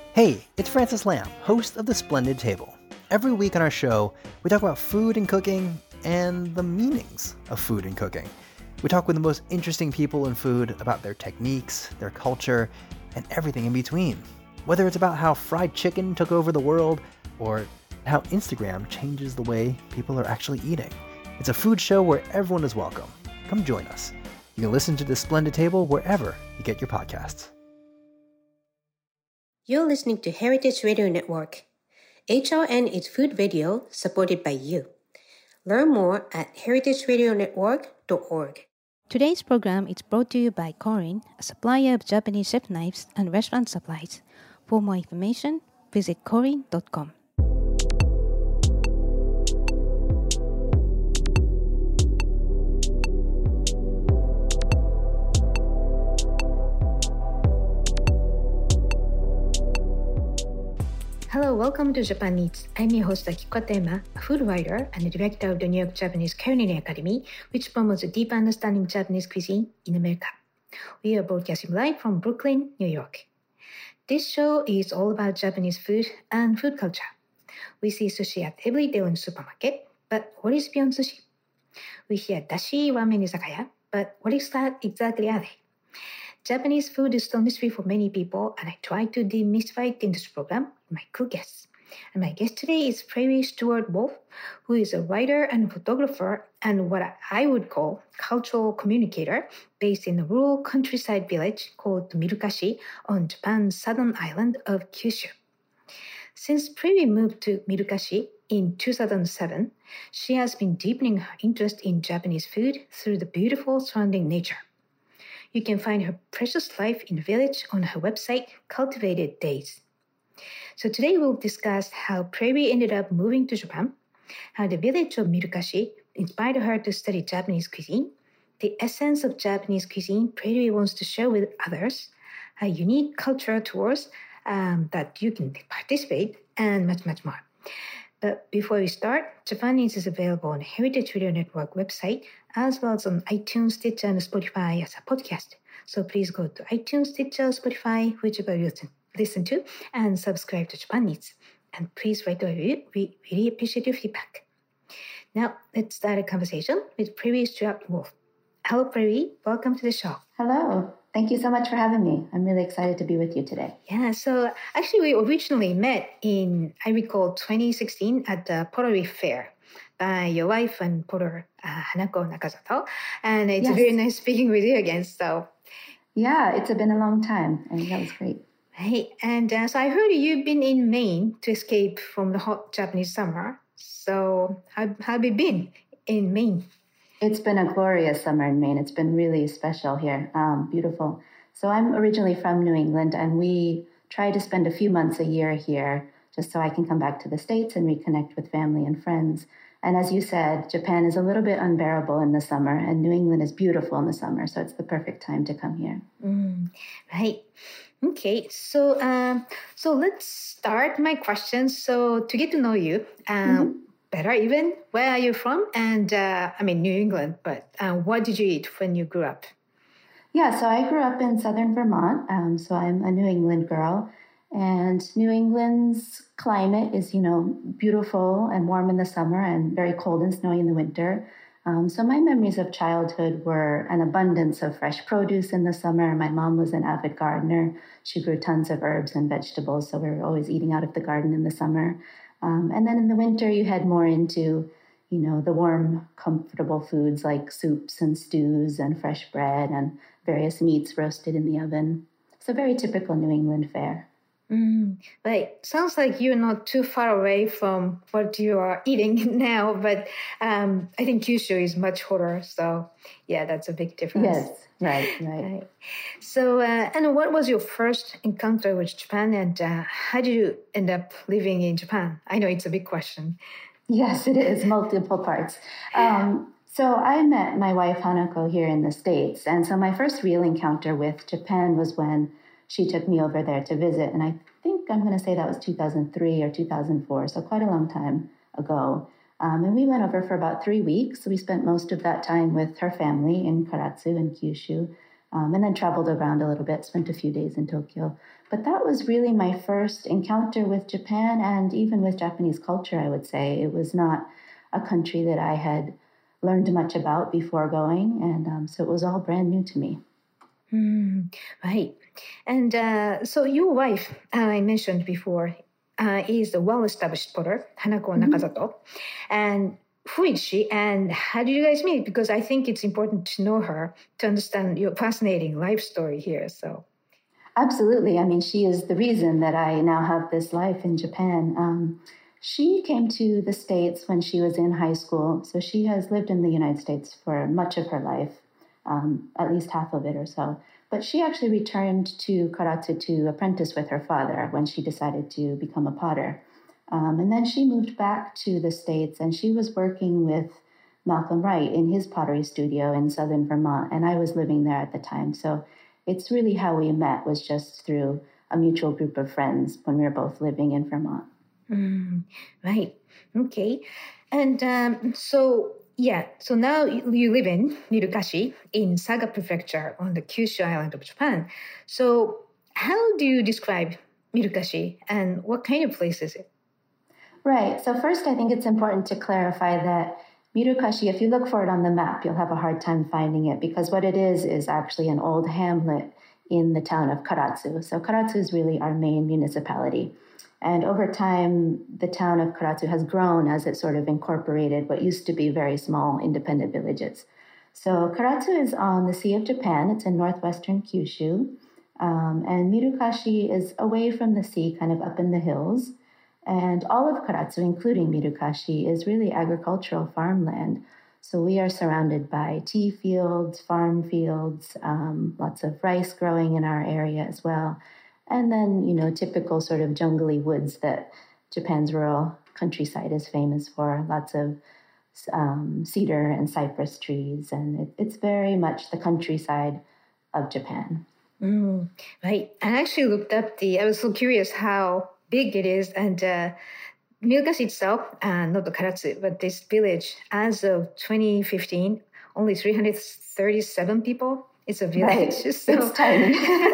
Hey, it's Francis Lamb, host of The Splendid Table. Every week on our show, we talk about food and cooking and the meanings of food and cooking. We talk with the most interesting people in food about their techniques, their culture, and everything in between. Whether it's about how fried chicken took over the world or how Instagram changes the way people are actually eating. It's a food show where everyone is welcome. Come join us. You can listen to The Splendid Table wherever you get your podcasts. You're listening to Heritage Radio Network. HRN is food radio supported by you. Learn more at heritageradionetwork.org. Today's program is brought to you by Korin, a supplier of Japanese chef knives and restaurant supplies. For more information, visit korin.com. Hello, welcome to Japan Eats. I'm your host Akiko Tema, a food writer and the director of the New York Japanese Culinary Academy, which promotes a deep understanding of Japanese cuisine in America. We are broadcasting live from Brooklyn, New York. This show is all about Japanese food and food culture. We see sushi at every day in the supermarket, but what is beyond sushi? We hear dashi ramen izakaya, but what is that exactly are they? Japanese food is still a mystery for many people, and I try to demystify it in this program with my cool guests. And my guest today is Prairie Stewart Wolf, who is a writer and photographer and what I would call cultural communicator based in a rural countryside village called Mirukashi on Japan's southern island of Kyushu. Since Prairie moved to Mirukashi in 2007, she has been deepening her interest in Japanese food through the beautiful surrounding nature. You can find her precious life in the village on her website, Cultivated Days. So today we'll discuss how Prairie ended up moving to Japan, how the village of Mirukashi inspired her to study Japanese cuisine, the essence of Japanese cuisine Prairie wants to share with others, a unique cultural tours that you can participate, and much, much more. But before we start, Japan Eats is available on the Heritage Radio Network website, as well as on iTunes, Stitcher, and Spotify as a podcast. So please go to iTunes, Stitcher, Spotify, whichever you listen to, and subscribe to Japan Eats. And please write a review. We really appreciate your feedback. Now, let's start a conversation with Prairie Stewart Wolf. Hello, Prairie. Welcome to the show. Hello. Thank you so much for having me. I'm really excited to be with you today. Yeah, so actually we originally met in, I recall, 2016 at the Pottery Fair by your wife and potter, Hanako Nakazato. And it's very nice speaking with you again. So yeah, it's been a long time, and that was great. Hey, and so I heard you've been in Maine to escape from the hot Japanese summer. So how have you been in Maine? It's been a glorious summer in Maine. It's been really special here. Beautiful. So I'm originally from New England, and we try to spend a few months a year here just so I can come back to the States and reconnect with family and friends. And as you said, Japan is a little bit unbearable in the summer, and New England is beautiful in the summer. So it's the perfect time to come here. Right. Okay. So let's start my questions. So to get to know you, better even, where are you from? And New England, but what did you eat when you grew up? Yeah, so I grew up in southern Vermont, so I'm a New England girl. And New England's climate is, beautiful and warm in the summer and very cold and snowy in the winter. So my memories of childhood were an abundance of fresh produce in the summer. My mom was an avid gardener. She grew tons of herbs and vegetables, so we were always eating out of the garden in the summer. And then in the winter, you head more into, the warm, comfortable foods like soups and stews and fresh bread and various meats roasted in the oven. So very typical New England fare. But sounds like you're not too far away from what you are eating now, but I think Kyushu is much hotter. So yeah, that's a big difference. Yes, right. So, and what was your first encounter with Japan, and how did you end up living in Japan? I know it's a big question. Yes, it is, multiple parts. So I met my wife Hanako here in the States, and so my first real encounter with Japan was when she took me over there to visit, and I think I'm going to say that was 2003 or 2004, so quite a long time ago. And we went over for about 3 weeks. So we spent most of that time with her family in Karatsu and Kyushu. and then traveled around a little bit, spent a few days in Tokyo. But that was really my first encounter with Japan and even with Japanese culture, I would say. It was not a country that I had learned much about before going, and so it was all brand new to me. Right. And so your wife, I mentioned before, is a well-established potter, Hanako Nakazato. And who is she and how did you guys meet? Because I think it's important to know her to understand your fascinating life story here. So, absolutely. I mean, she is the reason that I now have this life in Japan. She came to the States when she was in high school. So she has lived in the United States for much of her life, at least half of it or so. But she actually returned to Karatsu to apprentice with her father when she decided to become a potter. And then she moved back to the States, and she was working with Malcolm Wright in his pottery studio in southern Vermont, and I was living there at the time. So it's really how we met, was just through a mutual group of friends when we were both living in Vermont. Right. Okay. And so now you live in Mirukashi in Saga Prefecture on the Kyushu island of Japan. So how do you describe Mirukashi and what kind of place is it? Right. So first, I think it's important to clarify that Mirukashi, if you look for it on the map, you'll have a hard time finding it because what it is actually an old hamlet in the town of Karatsu. So Karatsu is really our main municipality. And over time, the town of Karatsu has grown as it sort of incorporated what used to be very small independent villages. So Karatsu is on the Sea of Japan. It's in northwestern Kyushu. And Mirukashi is away from the sea, kind of up in the hills. And all of Karatsu, including Mirukashi, is really agricultural farmland. So we are surrounded by tea fields, farm fields, lots of rice growing in our area as well. And then, typical sort of jungly woods that Japan's rural countryside is famous for. Lots of cedar and cypress trees. And it's very much the countryside of Japan. Right. I actually looked up I was so curious how big it is. And Mirukashi itself, not the Karatsu, but this village, as of 2015, only 337 people. It's a village. Right. So. It's tiny.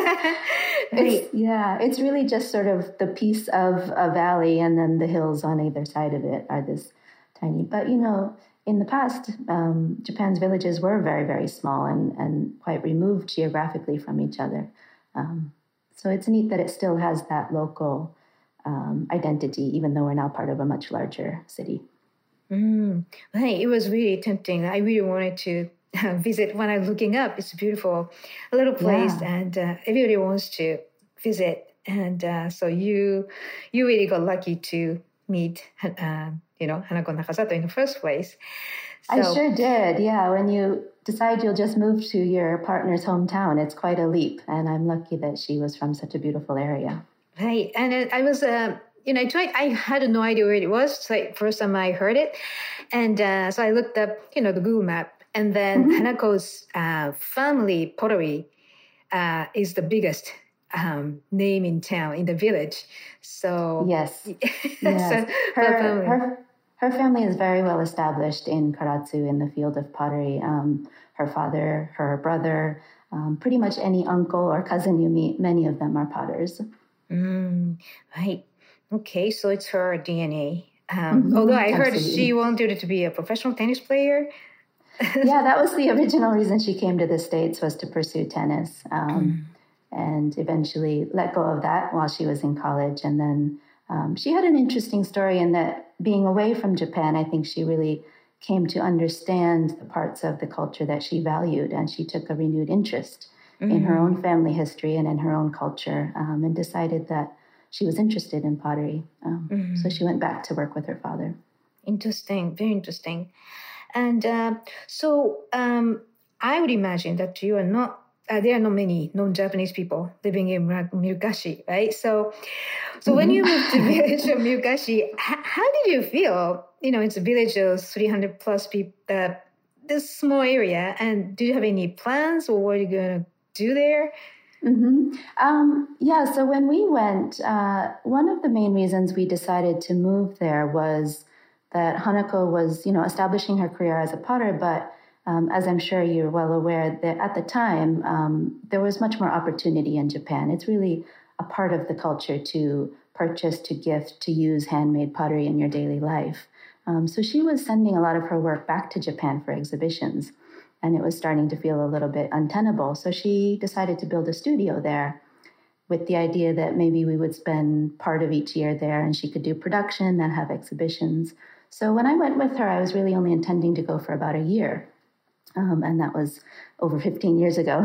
It's really just sort of the piece of a valley, and then the hills on either side of it are this tiny. But, in the past, Japan's villages were very, very small and quite removed geographically from each other. So it's neat that it still has that local identity, even though we're now part of a much larger city. Right. It was really tempting. I really wanted to visit when I'm looking up. It's a beautiful little place, and everybody wants to visit. And so you really got lucky to meet, Hanako Nakazato in the first place. So, I sure did. Yeah, when you decide you'll just move to your partner's hometown, it's quite a leap. And I'm lucky that she was from such a beautiful area. Right. And I was, I had no idea where it was. It's like first time I heard it. And so I looked up, the Google map. And then Hanako's family pottery is the biggest name in town, in the village. So yes. So her family is very well established in Karatsu in the field of pottery. Her father, her brother, pretty much any uncle or cousin you meet, many of them are potters. Right. Okay, so it's her DNA. Although I heard she wanted to be a professional tennis player. Yeah, that was the original reason she came to the States, was to pursue tennis. And eventually let go of that while she was in college. And then she had an interesting story in that being away from Japan, I think she really came to understand the parts of the culture that she valued. And she took a renewed interest in her own family history and in her own culture, and decided that she was interested in pottery. So she went back to work with her father. Interesting, very interesting. And so I would imagine that you are not, there are not many non-Japanese people living in Mirukashi, right? So when you moved to the village of Mirukashi, how did you feel? It's a village of 300 plus people, this small area. And do you have any plans, or what are you going to do there? So when we went, one of the main reasons we decided to move there was that Hanako was, establishing her career as a potter, but As I'm sure you're well aware, that at the time, there was much more opportunity in Japan. It's really a part of the culture to purchase, to gift, to use handmade pottery in your daily life. So she was sending a lot of her work back to Japan for exhibitions, and it was starting to feel a little bit untenable. So she decided to build a studio there with the idea that maybe we would spend part of each year there and she could do production and have exhibitions. So when I went with her, I was really only intending to go for about a year. And that was over 15 years ago.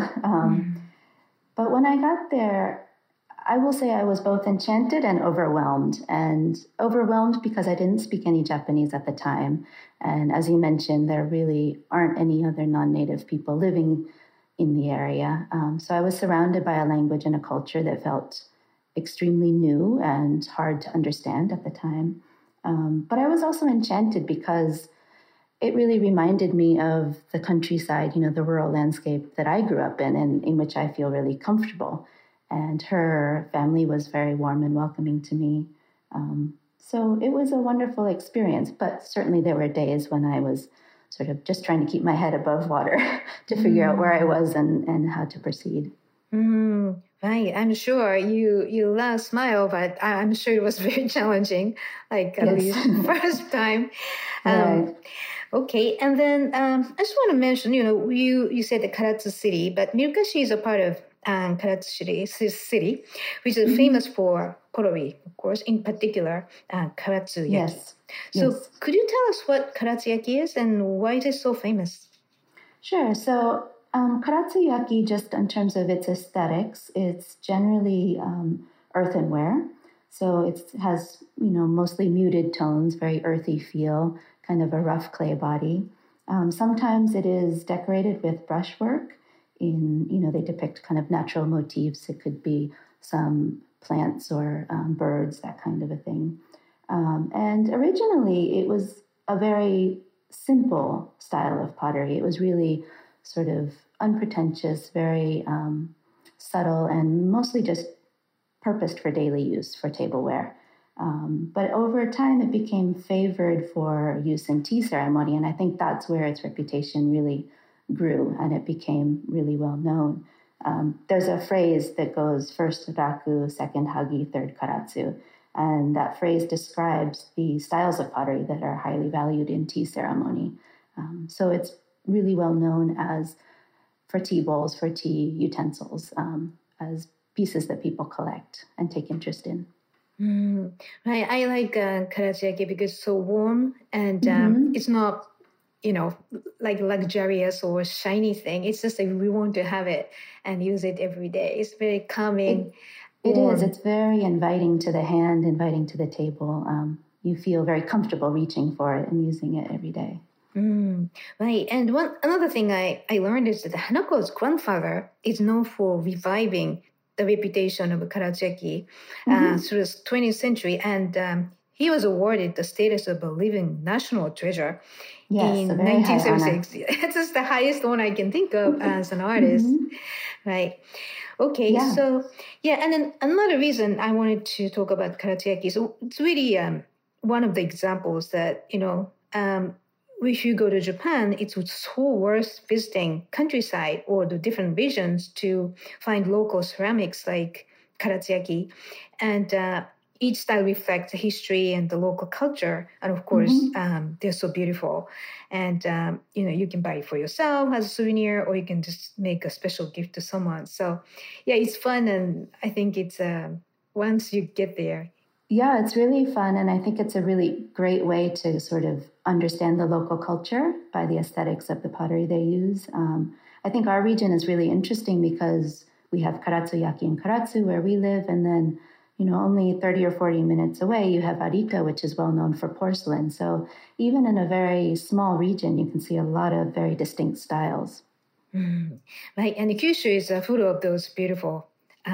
But when I got there, I will say I was both enchanted and overwhelmed. And overwhelmed because I didn't speak any Japanese at the time. And as you mentioned, there really aren't any other non-native people living in the area. So I was surrounded by a language and a culture that felt extremely new and hard to understand at the time. But I was also enchanted because it really reminded me of the countryside, the rural landscape that I grew up in and in which I feel really comfortable. And her family was very warm and welcoming to me. So it was a wonderful experience, but certainly there were days when I was sort of just trying to keep my head above water to figure out where I was and how to proceed. Right. I'm sure you love smile, but I'm sure it was very challenging, like at least first time. Right. Okay. And then I just want to mention, you said the Karatsu city, but Mirukashi is a part of Karatsu city, which is famous for pottery, of course, in particular, Karatsu Yaki. Yes. So could you tell us what Karatsu Yaki is and why it is so famous? Sure. So Karatsu Yaki, just in terms of its aesthetics, it's generally earthenware. So it has, mostly muted tones, very earthy feel, kind of a rough clay body. Sometimes it is decorated with brushwork. They depict kind of natural motifs. It could be some plants or birds, that kind of a thing. And originally, it was a very simple style of pottery. It was really sort of unpretentious, very subtle, and mostly just purposed for daily use, for tableware. But over time, it became favored for use in tea ceremony, and I think that's where its reputation really grew, and it became really well known. There's a phrase that goes first raku, second hagi, third karatsu, and that phrase describes the styles of pottery that are highly valued in tea ceremony. So it's really well known as for tea bowls, for tea utensils, as pieces that people collect and take interest in. Right. I like Karatsu Yaki because it's so warm and it's not, like luxurious or shiny thing. It's just like we want to have it and use it every day. It's very calming. It is. It's very inviting to the hand, inviting to the table. You feel very comfortable reaching for it and using it every day. Right. And another thing I learned is that Hanako's grandfather is known for reviving the reputation of Karatsu Yaki through the 20th century. And he was awarded the status of a living national treasure in 1976. It's just the highest one I can think of as an artist. Right. Okay. Yeah. So, and then another reason I wanted to talk about Karatsu Yaki is it's really one of the examples that, if you go to Japan, it's so worth visiting countryside or the different regions to find local ceramics like Karatsu Yaki. And each style reflects the history and the local culture. And of course, they're so beautiful. And, you can buy it for yourself as a souvenir, or you can just make a special gift to someone. So, it's fun. And I think it's once you get there. Yeah, it's really fun. And I think it's a really great way to sort of understand the local culture by the aesthetics of the pottery they use. I think our region is really interesting because we have Karatsu Yaki in Karatsu where we live. And then, only 30 or 40 minutes away, you have Arita, which is well known for porcelain. So even in a very small region, you can see a lot of very distinct styles. Right. And Kyushu is full of those beautiful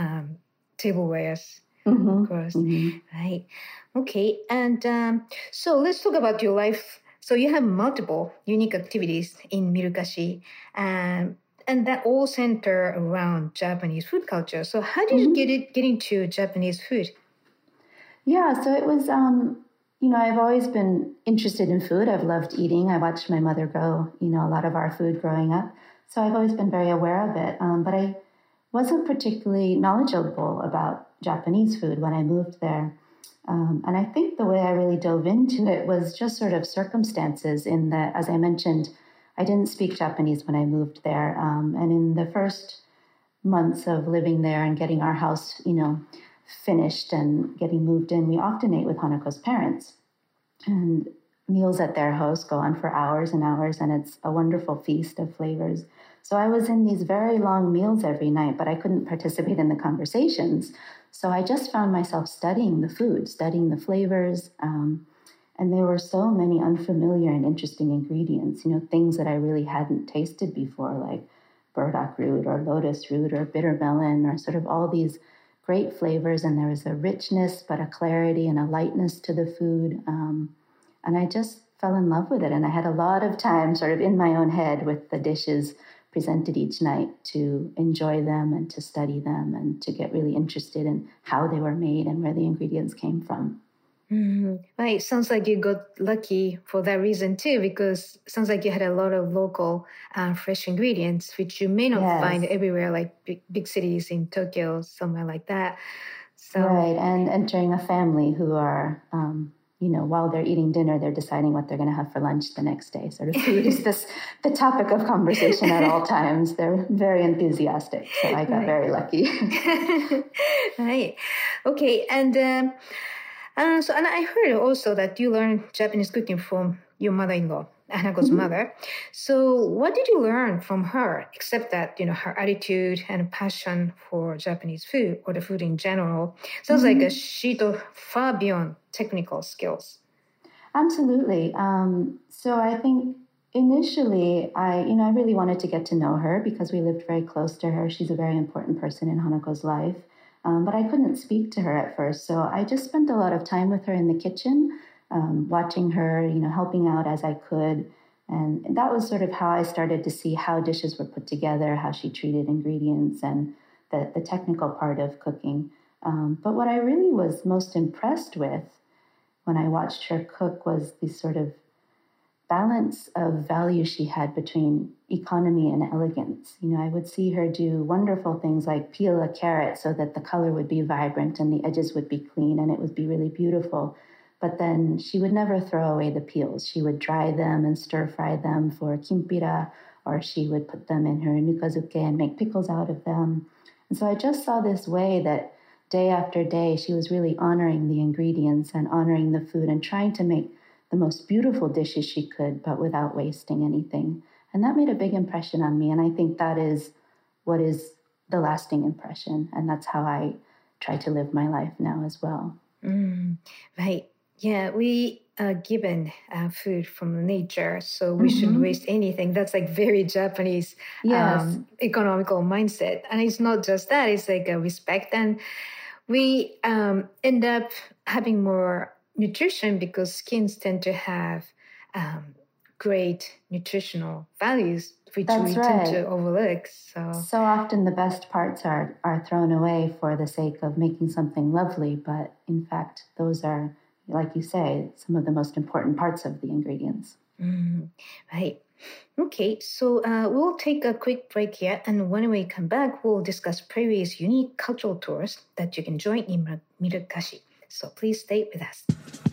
tablewares. Of course. Right. Okay. And so let's talk about your life. So you have multiple unique activities in Mirukashi, and that all center around Japanese food culture. So how did you get into Japanese food? Yeah, so it was I've always been interested in food. I've loved eating. I watched my mother grow, a lot of our food growing up. So I've always been very aware of it. But I wasn't particularly knowledgeable about Japanese food when I moved there. And I think the way I really dove into it was just sort of circumstances in that, as I mentioned, I didn't speak Japanese when I moved there. And in the first months of living there and getting our house, finished and getting moved in, we often ate with Hanako's parents. And meals at their house go on for hours and hours, and it's a wonderful feast of flavors. So I was in these very long meals every night, but I couldn't participate in the conversations. So I just found myself studying the food, studying the flavors. And there were so many unfamiliar and interesting ingredients, things that I really hadn't tasted before, like burdock root or lotus root or bitter melon, or sort of all these great flavors. And there was a richness, but a clarity and a lightness to the food. And I just fell in love with it. And I had a lot of time sort of in my own head with the dishes presented each night to enjoy them and to study them and to get really interested in how they were made and where the ingredients came from. Right. Sounds like you got lucky for that reason too, because it sounds like you had a lot of local fresh ingredients, which you may not find everywhere, like big cities in Tokyo, somewhere like that. So right. And entering a family who are, while they're eating dinner, they're deciding what they're going to have for lunch the next day. Sort of food is the topic of conversation at all times. They're very enthusiastic. So I got very lucky. Right. Okay. And and I heard also that you learned Japanese cooking from your mother-in-law, Hanako's mother. So what did you learn from her, except that, her attitude and passion for Japanese food or the food in general? Sounds like she taught far beyond technical skills. Absolutely. So I think initially I really wanted to get to know her because we lived very close to her. She's a very important person in Hanako's life. But I couldn't speak to her at first. So I just spent a lot of time with her in the kitchen, watching her, helping out as I could. And that was sort of how I started to see how dishes were put together, how she treated ingredients and the technical part of cooking. But what I really was most impressed with when I watched her cook was this sort of balance of value she had between economy and elegance. I would see her do wonderful things like peel a carrot so that the color would be vibrant and the edges would be clean and it would be really beautiful. But then she would never throw away the peels. She would dry them and stir fry them for kimpira, or she would put them in her nukazuke and make pickles out of them. And so I just saw this way that day after day, she was really honoring the ingredients and honoring the food and trying to make the most beautiful dishes she could, but without wasting anything. And that made a big impression on me. And I think that is what is the lasting impression. And that's how I try to live my life now as well. Right. Yeah, we are given food from nature, so we shouldn't waste anything. That's like very Japanese economical mindset. And it's not just that, it's like a respect. And we end up having more nutrition because skins tend to have great nutritional values, which we tend to overlook. So often the best parts are thrown away for the sake of making something lovely, but in fact, those are, like you say, some of the most important parts of the ingredients. Right. Okay, so we'll take a quick break here, and when we come back, we'll discuss Prairie's unique cultural tours that you can join in Mirukashi. So please stay with us.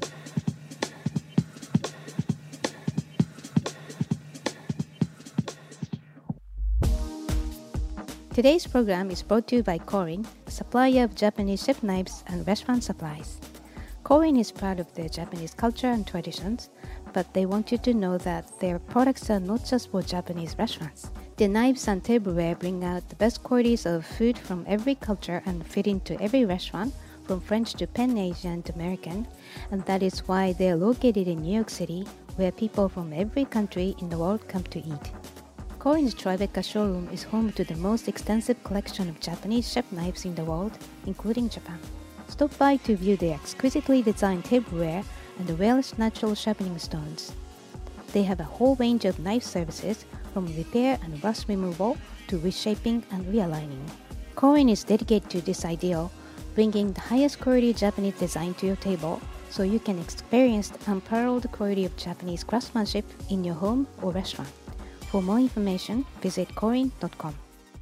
Today's program is brought to you by Korin, a supplier of Japanese chef knives and restaurant supplies. Korin is proud of their Japanese culture and traditions, but they want you to know that their products are not just for Japanese restaurants. Their knives and tableware bring out the best qualities of food from every culture and fit into every restaurant, from French to Pan-Asian to American, and that is why they are located in New York City, where people from every country in the world come to eat. Korin's Tribeca showroom is home to the most extensive collection of Japanese chef knives in the world, including Japan. Stop by to view their exquisitely designed tableware and the rarest natural sharpening stones. They have a whole range of knife services, from repair and rust removal to reshaping and realigning. Korin is dedicated to this ideal, bringing the highest quality Japanese design to your table so you can experience the unparalleled quality of Japanese craftsmanship in your home or restaurant. For more information, visit Korin.com.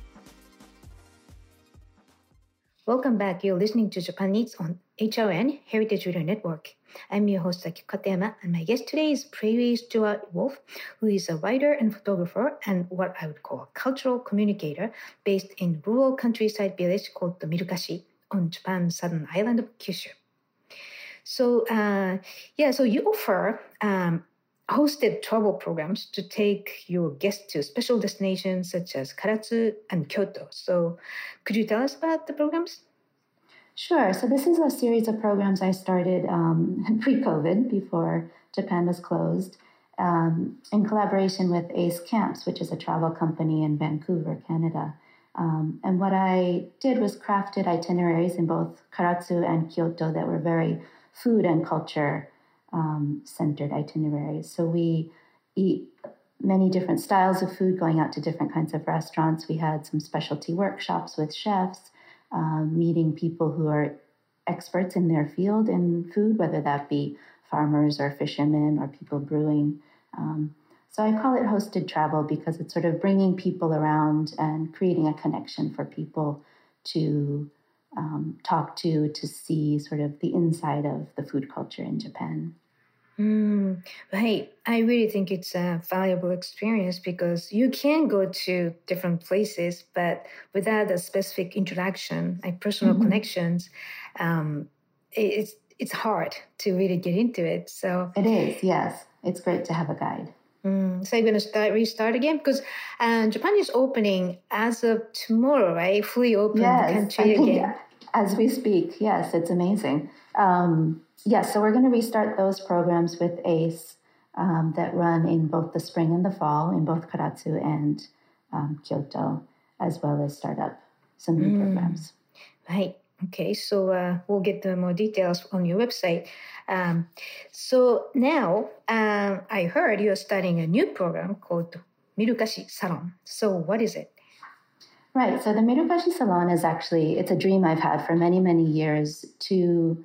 Welcome back. You're listening to Japan Eats on HRN, Heritage Radio Network. I'm your host, Aki Katayama, and my guest today is Prairie Stuart Wolf, who is a writer and photographer and what I would call a cultural communicator based in rural countryside village called the Mirukashi on Japan's southern island of Kyushu. So, so you offer hosted travel programs to take your guests to special destinations such as Karatsu and Kyoto. So could you tell us about the programs? Sure. So this is a series of programs I started pre-COVID, before Japan was closed, in collaboration with Ace Camps, which is a travel company in Vancouver, Canada. And what I did was crafted itineraries in both Karatsu and Kyoto that were very food and culture centered itineraries. So we eat many different styles of food, going out to different kinds of restaurants. We had some specialty workshops with chefs, meeting people who are experts in their field in food, whether that be farmers or fishermen or people brewing. So I call it hosted travel because it's sort of bringing people around and creating a connection for people to talk to see sort of the inside of the food culture in Japan. Right. I really think it's a valuable experience because you can go to different places, but without a specific interaction, like personal connections, it's hard to really get into it. So it is, yes. It's great to have a guide. So you're going to restart again? Because Japan is opening as of tomorrow, right? Fully open the country again. As we speak, yes, it's amazing. So we're going to restart those programs with ACE that run in both the spring and the fall in both Karatsu and Kyoto, as well as start up some new programs. Right. Okay. So we'll get more details on your website. So now I heard you're starting a new program called Mirukashi Salon. So what is it? Right. So the Mirukashi Salon is it's a dream I've had for many, many years to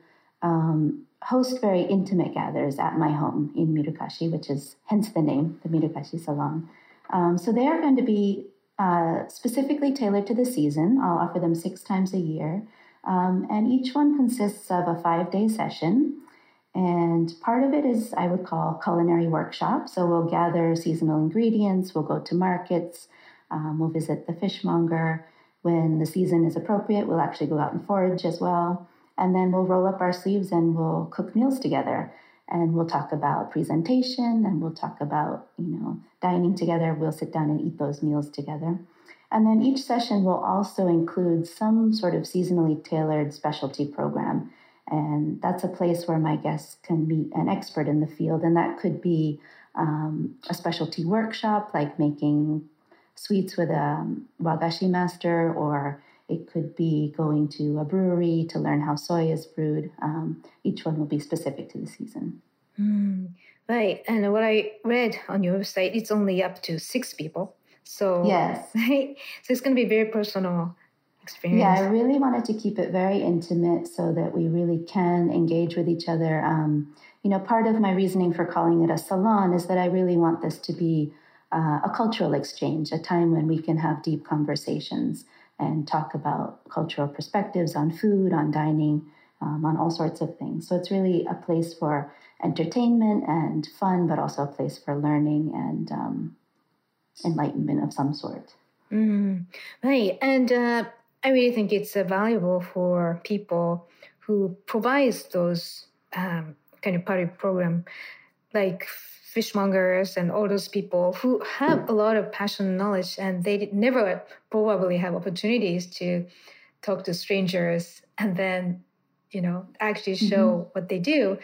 host very intimate gatherings at my home in Mirukashi, which is hence the name, the Mirukashi Salon. So they are going to be specifically tailored to the season. I'll offer them 6 times a year. And each one consists of a 5-day session. And part of it is, I would call, culinary workshop. So we'll gather seasonal ingredients, we'll go to markets, we'll visit the fishmonger. When the season is appropriate, we'll actually go out and forage as well. And then we'll roll up our sleeves and we'll cook meals together. And we'll talk about presentation and we'll talk about, dining together. We'll sit down and eat those meals together. And then each session will also include some sort of seasonally tailored specialty program. And that's a place where my guests can meet an expert in the field. And that could be a specialty workshop, like making sweets with a wagashi master, or it could be going to a brewery to learn how soy is brewed. Each one will be specific to the season. Right. And what I read on your website, it's only up to 6 people. So, yes. Right? So it's going to be very personal experience. Yeah, I really wanted to keep it very intimate so that we really can engage with each other. Part of my reasoning for calling it a salon is that I really want this to be a cultural exchange, a time when we can have deep conversations and talk about cultural perspectives on food, on dining, on all sorts of things. So it's really a place for entertainment and fun, but also a place for learning and enlightenment of some sort. Right. And I really think it's valuable for people who provides those kind of party program, like fishmongers and all those people who have a lot of passion and knowledge, and they never probably have opportunities to talk to strangers and then, actually show what they do.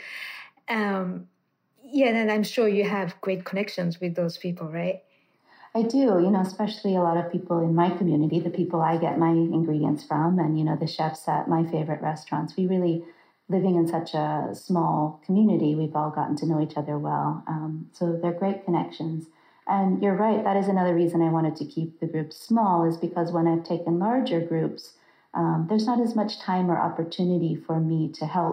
And I'm sure you have great connections with those people, right? I do, especially a lot of people in my community, the people I get my ingredients from, and, the chefs at my favorite restaurants. We really, living in such a small community, we've all gotten to know each other well. So they're great connections. And you're right, that is another reason I wanted to keep the groups small, is because when I've taken larger groups, there's not as much time or opportunity for me to help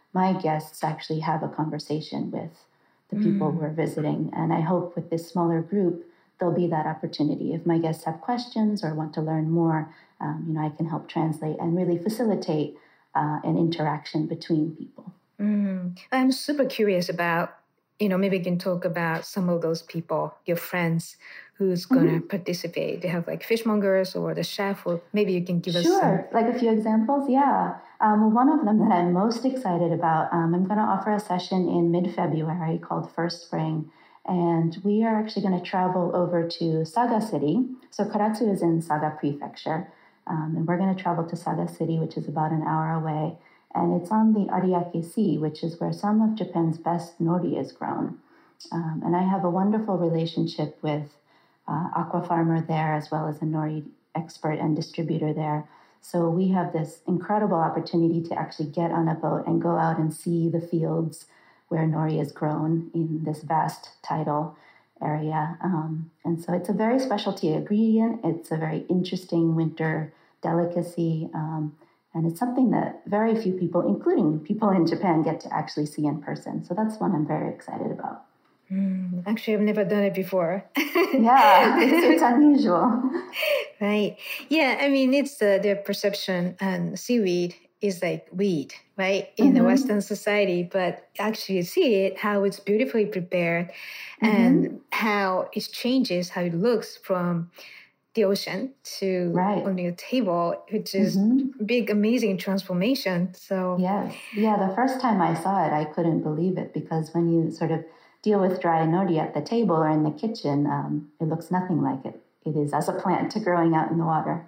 my guests actually have a conversation with the people who are visiting. And I hope with this smaller group, there'll be that opportunity. If my guests have questions or want to learn more, I can help translate and really facilitate an interaction between people. I'm super curious about, maybe you can talk about some of those people, your friends, who's going to participate. They have like fishmongers or the chef, or maybe you can give us some. Sure, like a few examples, yeah. One of them that I'm most excited about, I'm going to offer a session in mid-February called First Spring. And we are actually going to travel over to Saga City. So Karatsu is in Saga Prefecture. And we're going to travel to Saga City, which is about an hour away. And it's on the Ariake Sea, which is where some of Japan's best nori is grown. And I have a wonderful relationship with aqua farmer there, as well as a nori expert and distributor there. So we have this incredible opportunity to actually get on a boat and go out and see the fields where nori is grown in this vast tidal area. And so it's a very specialty ingredient. It's a very interesting winter delicacy. And it's something that very few people, including people in Japan, get to actually see in person. So that's one I'm very excited about. Actually, I've never done it before. Yeah, it's unusual. Right. Yeah, I mean, it's the perception and seaweed is like weed, right, in the Western society. But actually you see it, how it's beautifully prepared and how it changes, how it looks from the ocean to on your table, which is big, amazing transformation. So yes. Yeah, the first time I saw it, I couldn't believe it, because when you sort of deal with dry nori at the table or in the kitchen, it looks nothing like it is as a plant growing out in the water.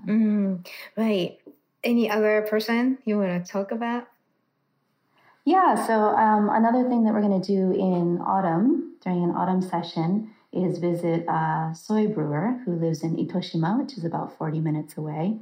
Right. Any other person you want to talk about? Yeah, so another thing that we're going to do in autumn, during an autumn session, is visit a soy brewer who lives in Itoshima, which is about 40 minutes away.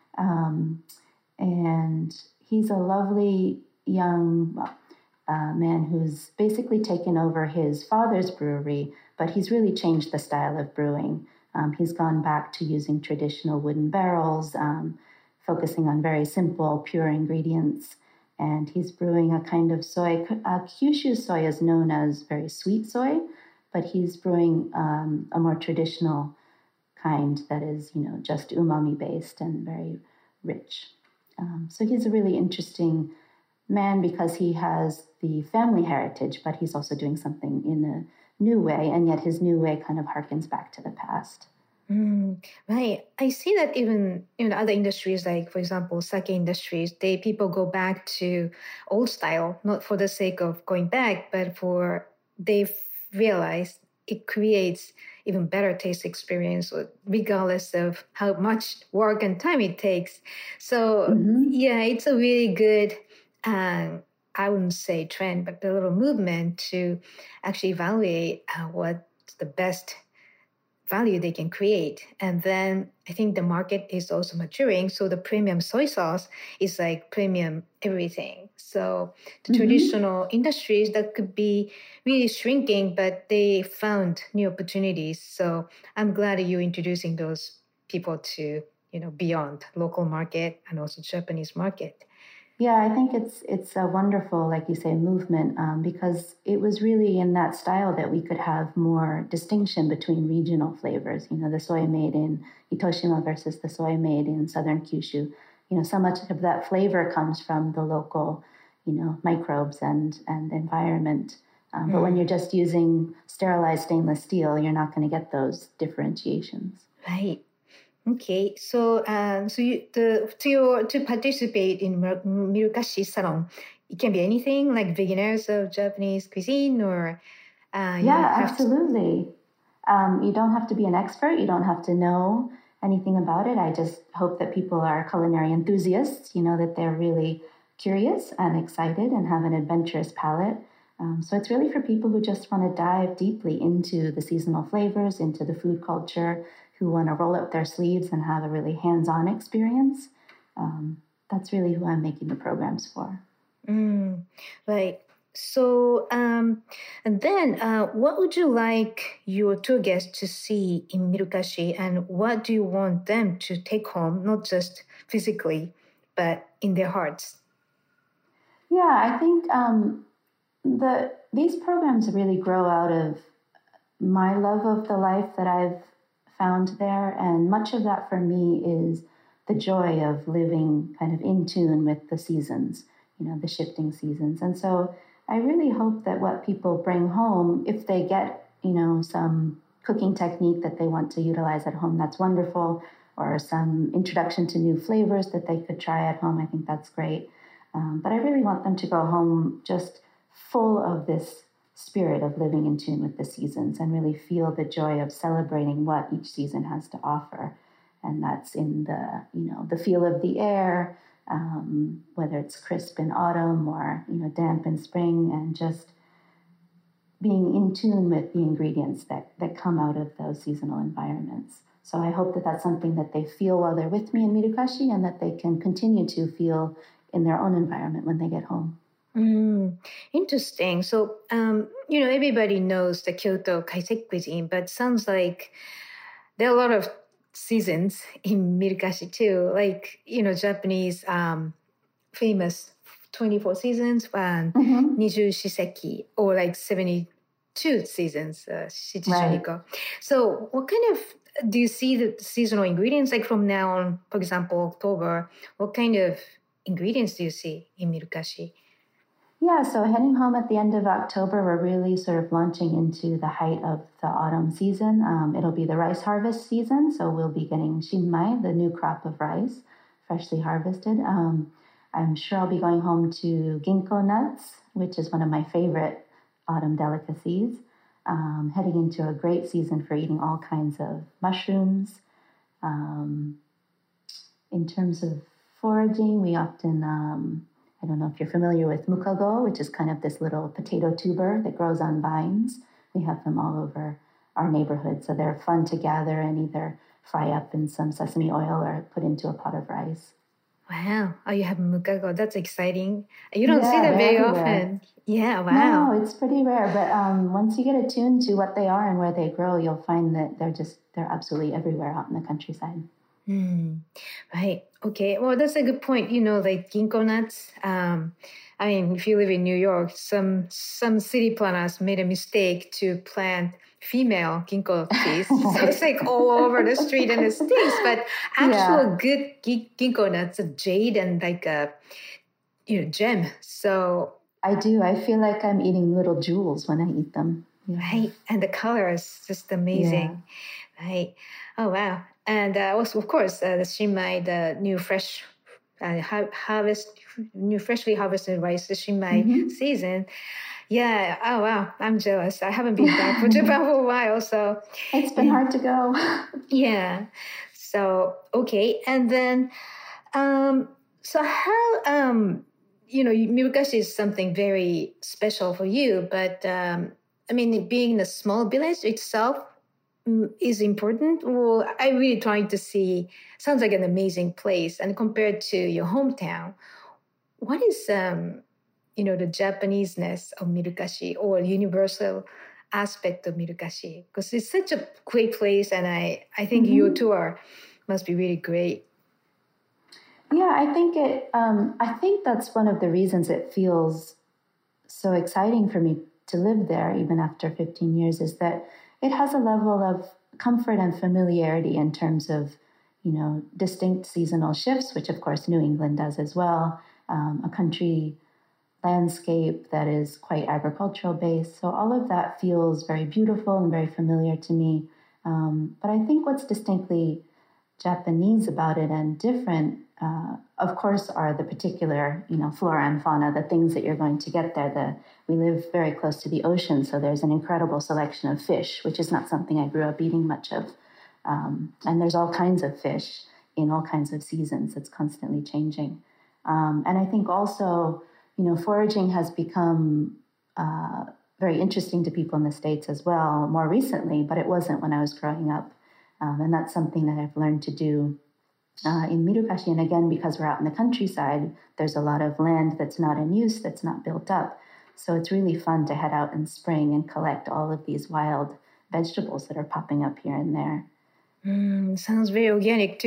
And he's a lovely young man who's basically taken over his father's brewery, but he's really changed the style of brewing. He's gone back to using traditional wooden barrels, focusing on very simple, pure ingredients. And he's brewing a kind of soy. Kyushu soy is known as very sweet soy, but he's brewing a more traditional kind that is, just umami based and very rich. So he's a really interesting man because he has the family heritage, but he's also doing something in a new way, and yet his new way kind of harkens back to the past. Right. I see that even in other industries, like, for example, sake industries, people go back to old style, not for the sake of going back, but they realize it creates even better taste experience, regardless of how much work and time it takes. So, yeah, it's a really good, I wouldn't say trend, but a little movement to actually evaluate what's the best value they can create. And then I think the market is also maturing. So the premium soy sauce is like premium everything. So the traditional industries that could be really shrinking, but they found new opportunities. So I'm glad that you're introducing those people to, beyond local market and also Japanese market. Yeah, I think it's a wonderful, like you say, movement, because it was really in that style that we could have more distinction between regional flavors. The soy made in Itoshima versus the soy made in southern Kyushu. So much of that flavor comes from the local, microbes and environment. But when you're just using sterilized stainless steel, you're not going to get those differentiations. Right. Okay, so to participate in Mirukashi Salon, it can be anything like beginners of Japanese cuisine, or absolutely. You don't have to be an expert. You don't have to know anything about it. I just hope that people are culinary enthusiasts. That they're really curious and excited and have an adventurous palate. So it's really for people who just want to dive deeply into the seasonal flavors, into the food culture, who want to roll up their sleeves and have a really hands-on experience. That's really who I'm making the programs for. Right. So, and then what would you like your tour guests to see in Mirukashi, and what do you want them to take home, not just physically, but in their hearts? Yeah, I think these programs really grow out of my love of the life that I've found there. And much of that for me is the joy of living kind of in tune with the seasons, the shifting seasons. And so I really hope that what people bring home, if they get, some cooking technique that they want to utilize at home, that's wonderful, or some introduction to new flavors that they could try at home, I think that's great. But I really want them to go home just full of this spirit of living in tune with the seasons and really feel the joy of celebrating what each season has to offer. And that's in the feel of the air, whether it's crisp in autumn or, damp in spring, and just being in tune with the ingredients that come out of those seasonal environments. So I hope that that's something that they feel while they're with me in Mirukashi, and that they can continue to feel in their own environment when they get home. Interesting. So, everybody knows the Kyoto Kaiseki cuisine, but sounds like there are a lot of seasons in Mirukashi too, like, Japanese famous 24 seasons and Niju Shiseki, or like 72 seasons, Shichijuniko. Right. So what kind of, do you see the seasonal ingredients, like from now on, for example, October, what kind of ingredients do you see in Mirukashi? Yeah, so heading home at the end of October, we're really sort of launching into the height of the autumn season. It'll be the rice harvest season, so we'll be getting shinmai, the new crop of rice, freshly harvested. I'm sure I'll be going home to ginkgo nuts, which is one of my favorite autumn delicacies. Heading into a great season for eating all kinds of mushrooms. In terms of foraging, we often... I don't know if you're familiar with mukago, which is kind of this little potato tuber that grows on vines. We have them all over our neighborhood. So they're fun to gather and either fry up in some sesame oil or put into a pot of rice. Wow. Oh, you have mukago. That's exciting. You don't see that very often. Yeah, wow. No, it's pretty rare. But once you get attuned to what they are and where they grow, you'll find that they're absolutely everywhere out in the countryside. Right. Okay. Well, that's a good point. Like ginkgo nuts. If you live in New York, some city planners made a mistake to plant female ginkgo trees. So it's like all over the street and it stinks. But actual good ginkgo nuts, a jade and like a gem. So I do. I feel like I'm eating little jewels when I eat them. Yeah. Right. And the color is just amazing. Yeah. Right. Oh, wow. And also, of course, the shinmai, the new freshly harvested rice, the shinmai season. Yeah. Oh, wow. I'm jealous. I haven't been back for Japan for a while, so it's been hard to go. Yeah. So okay, and then, so how Mirukashi is something very special for you, but being in a small village itself is important. Well, I really trying to see, sounds like an amazing place. And compared to your hometown, what is, the Japaneseness of Mirukashi or universal aspect of Mirukashi? Because it's such a great place, and I think your tour must be really great. Yeah, I think that's one of the reasons it feels so exciting for me to live there, even after 15 years, is that it has a level of comfort and familiarity in terms of, distinct seasonal shifts, which of course New England does as well, a country landscape that is quite agricultural based. So all of that feels very beautiful and very familiar to me. But I think what's distinctly Japanese about it and different, of course, are the particular, flora and fauna, the things that you're going to get there. We live very close to the ocean, so there's an incredible selection of fish, which is not something I grew up eating much of. And there's all kinds of fish in all kinds of seasons. It's constantly changing. And I think also, foraging has become very interesting to people in the States as well more recently, but it wasn't when I was growing up. And that's something that I've learned to do in Mirukashi. And again, because we're out in the countryside, there's a lot of land that's not in use, that's not built up. So it's really fun to head out in spring and collect all of these wild vegetables that are popping up here and there. Sounds very organic too.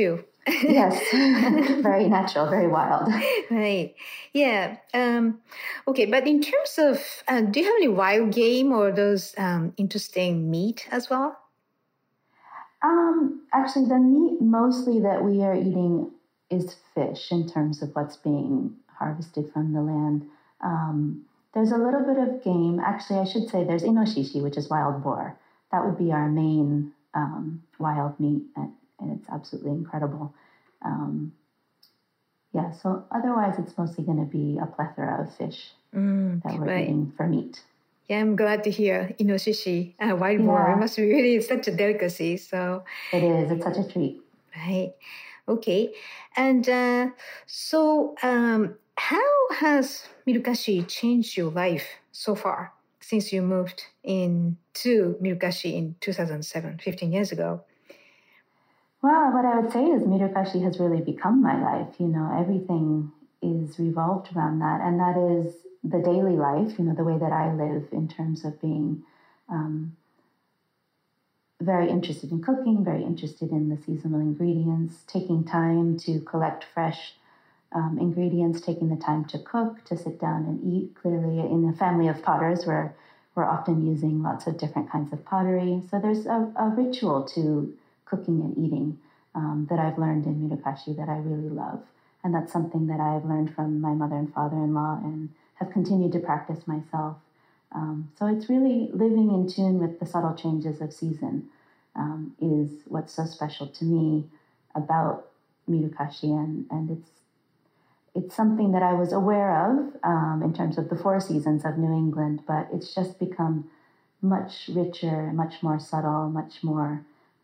Yes, very natural, very wild. Right. Yeah. Okay. But in terms of, do you have any wild game or those interesting meat as well? Actually, the meat mostly that we are eating is fish in terms of what's being harvested from the land. There's a little bit of game. Actually, I should say there's inoshishi, which is wild boar. That would be our main wild meat, and it's absolutely incredible. Yeah, so otherwise it's mostly going to be a plethora of fish that we're eating for meat. Yeah, I'm glad to hear inoshishi, wild boar. It must be really such a delicacy. So it is. It's such a treat. Right. Okay. And how has Mirukashi changed your life so far since you moved to Mirukashi in 2007, 15 years ago? Well, what I would say is Mirukashi has really become my life. Everything is revolved around that. And that is the daily life, the way that I live in terms of being very interested in cooking, very interested in the seasonal ingredients, taking time to collect fresh ingredients, taking the time to cook, to sit down and eat. Clearly, in a family of potters, we're often using lots of different kinds of pottery. So there's a ritual to cooking and eating that I've learned in Mirukashi that I really love. And that's something that I've learned from my mother and father-in-law and have continued to practice myself. So it's really living in tune with the subtle changes of season is what's so special to me about Mirukashi. And it's something that I was aware of in terms of the 4 seasons of New England, but it's just become much richer, much more subtle, much more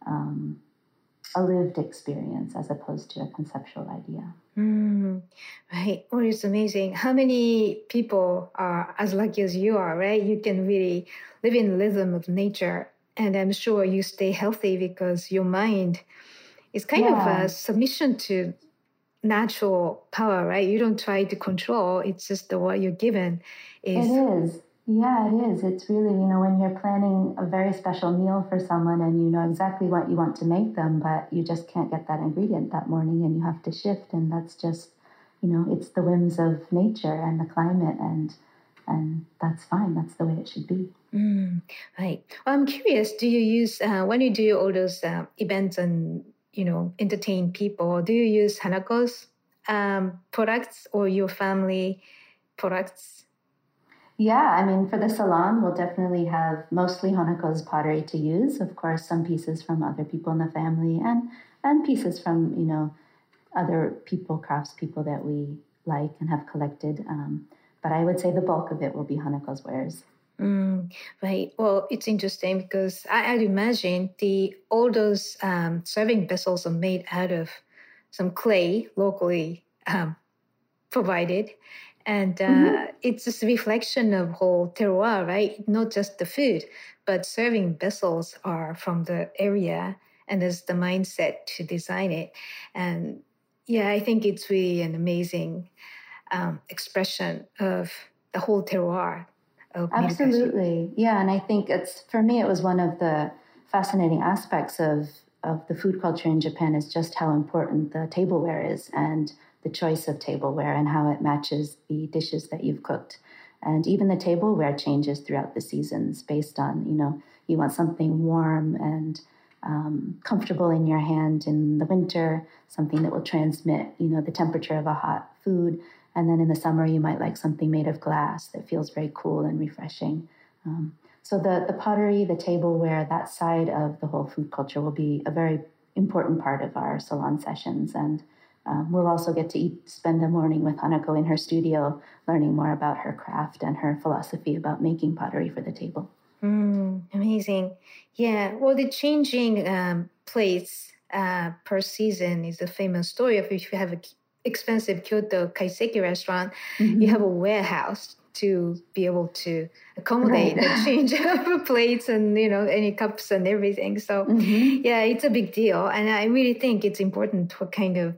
a lived experience as opposed to a conceptual idea. Right. Well, it's amazing. How many people are as lucky as you are, right? You can really live in the rhythm of nature. And I'm sure you stay healthy because your mind is kind of a submission to natural power, right? You don't try to control. It's just what you're given. It is. Yeah, it is. It's really, when you're planning a very special meal for someone and you know exactly what you want to make them, but you just can't get that ingredient that morning and you have to shift. And that's just, it's the whims of nature and the climate and that's fine. That's the way it should be. Right. Well, I'm curious, do you use, when you do all those events and, entertain people, do you use Hanako's products or your family products? Yeah, for the salon, we'll definitely have mostly Honoko's pottery to use. Of course, some pieces from other people in the family and pieces from, other people, craftspeople that we like and have collected. But I would say the bulk of it will be Honoko's wares. Right. Well, it's interesting because I'd imagine all those serving vessels are made out of some clay locally provided. And it's just a reflection of whole terroir, right? Not just the food, but serving vessels are from the area and there's the mindset to design it. And yeah, I think it's really an amazing expression of the whole terroir of Absolutely. Yeah, and I think for me, it was one of the fascinating aspects of the food culture in Japan is just how important the tableware is and the choice of tableware and how it matches the dishes that you've cooked. And even the tableware changes throughout the seasons based on, you want something warm and comfortable in your hand in the winter, something that will transmit, the temperature of a hot food. And then in the summer, you might like something made of glass that feels very cool and refreshing. So the pottery, the tableware, that side of the whole food culture will be a very important part of our salon sessions. And we'll also get to spend a morning with Hanako in her studio, learning more about her craft and her philosophy about making pottery for the table. Amazing. Yeah. Well, the changing plates per season is a famous story of if you have an expensive Kyoto kaiseki restaurant, you have a warehouse to be able to accommodate the change of plates and, any cups and everything. So, yeah, it's a big deal. And I really think it's important what kind of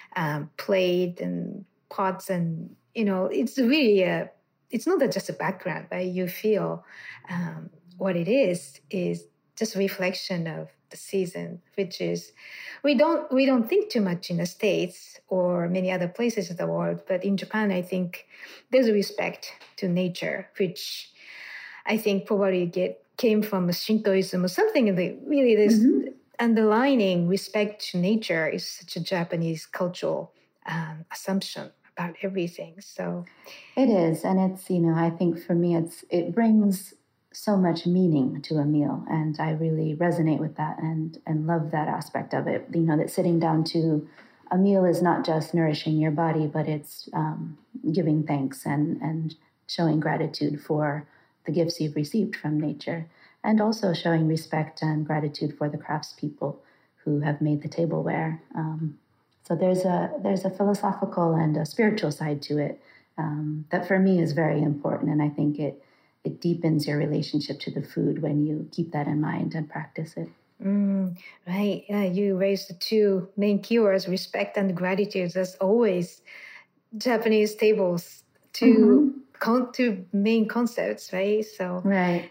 plate and pots and, it's really, it's not just a background, right? You feel what it is just a reflection of the season, which is we don't think too much in the States or many other places in the world, but in Japan, I think there's a respect to nature, which I think probably came from Shintoism or something. Really, this underlining respect to nature is such a Japanese cultural assumption about everything. So it is, and it's I think for me it brings so much meaning to a meal, and I really resonate with that and love that aspect of it. That sitting down to a meal is not just nourishing your body, but it's giving thanks and showing gratitude for the gifts you've received from nature, and also showing respect and gratitude for the craftspeople who have made the tableware. So there's a philosophical and a spiritual side to it that for me is very important, and I think it deepens your relationship to the food when you keep that in mind and practice it. Right. Yeah, you raised the two main keywords, respect and gratitude. That's always Japanese tables, two main concepts, right? So right.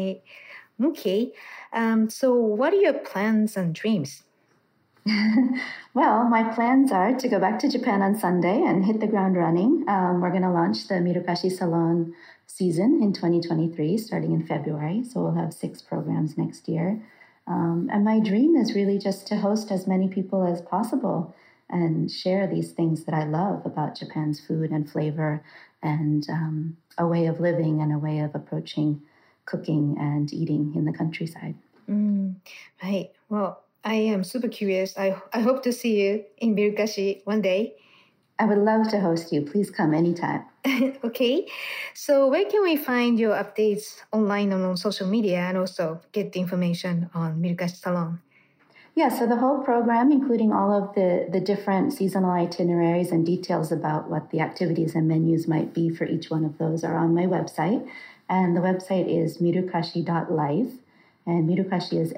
Okay. So what are your plans and dreams? Well, my plans are to go back to Japan on Sunday and hit the ground running. We're going to launch the Mirukashi Salon season in 2023, starting in February. So we'll have 6 programs next year. And my dream is really just to host as many people as possible and share these things that I love about Japan's food and flavor and a way of living and a way of approaching cooking and eating in the countryside. Right. Well, I am super curious. I hope to see you in Mirukashi one day. I would love to host you. Please come anytime. Okay. So where can we find your updates online and on social media, and also get the information on Mirukashi Salon? Yeah, so the whole program, including all of the different seasonal itineraries and details about what the activities and menus might be for each one of those, are on my website. And the website is mirukashi.life. And Mirukashi is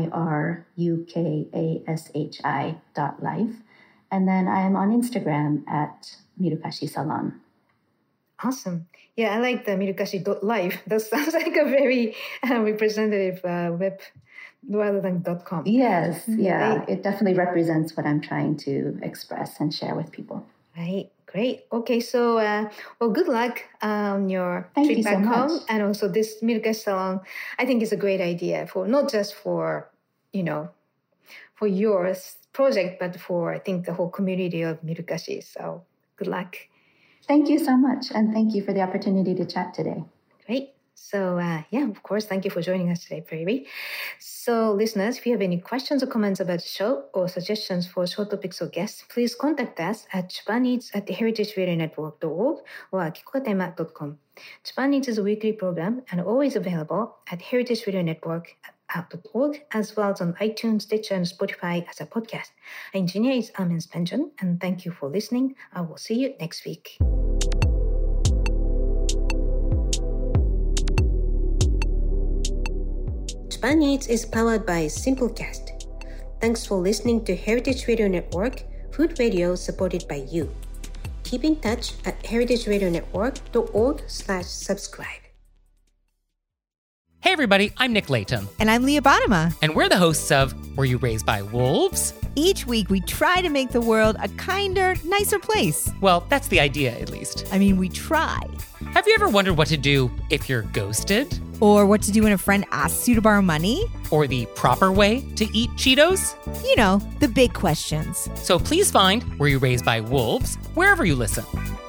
MIRUKASHI.life. And then I am on Instagram at Mirukashi Salon. Awesome. Yeah, I like the Mirukashi.life. That sounds like a very representative web rather than .com. Yes, yeah. Right. It definitely represents what I'm trying to express and share with people. Right. Great. Okay, so good luck on your trip back home, and also this Mirukashi Salon. I think is a great idea for not just for for your project, but for I think the whole community of Mirukashi. So good luck. Thank you so much, and thank you for the opportunity to chat today. Great. So of course, thank you for joining us today, Prairie. So listeners, if you have any questions or comments about the show or suggestions for show topics or guests, please contact us at japaneats@heritageradionetwork.org or kikokatema.com. Japan Eats is a weekly program and always available at heritageradionetwork.org, as well as on iTunes, Stitcher, and Spotify as a podcast. Our engineer is Armin Spengen, and thank you for listening. I will see you next week. Japan Eats is powered by Simplecast. Thanks for listening to Heritage Radio Network, food radio supported by you. Keep in touch at heritageradionetwork.org/subscribe. Hey everybody, I'm Nick Layton. And I'm Leah Bottima. And we're the hosts of Were You Raised by Wolves? Each week we try to make the world a kinder, nicer place. Well, that's the idea, at least. I mean, we try. Have you ever wondered what to do if you're ghosted? Or what to do when a friend asks you to borrow money? Or the proper way to eat Cheetos? You know, the big questions. So please find Were You Raised by Wolves wherever you listen.